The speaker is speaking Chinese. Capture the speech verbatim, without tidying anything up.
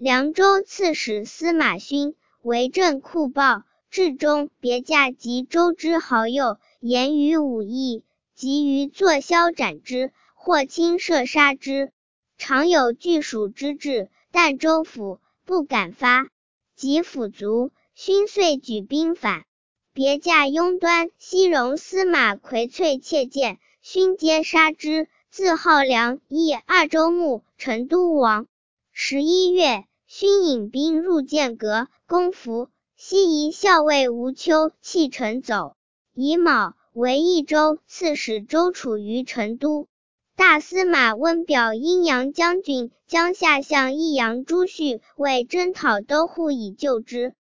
凉州刺史司马勋为政酷暴，至中别驾及州之好友，言于武义，急于作宵斩之，或亲射杀之。常有拒蜀之志，但州府不敢发。及府卒，勋遂举兵反。别驾拥端西戎司马魁璀窃见，勋皆杀之，自号梁义二州牧，成都王。十一月，勋引兵入剑阁，攻服。西夷校尉吴秋弃城走。乙卯，为益州刺史周处于成都。大司马温表阴阳将军、江夏相益阳朱旭为征讨都护以救之。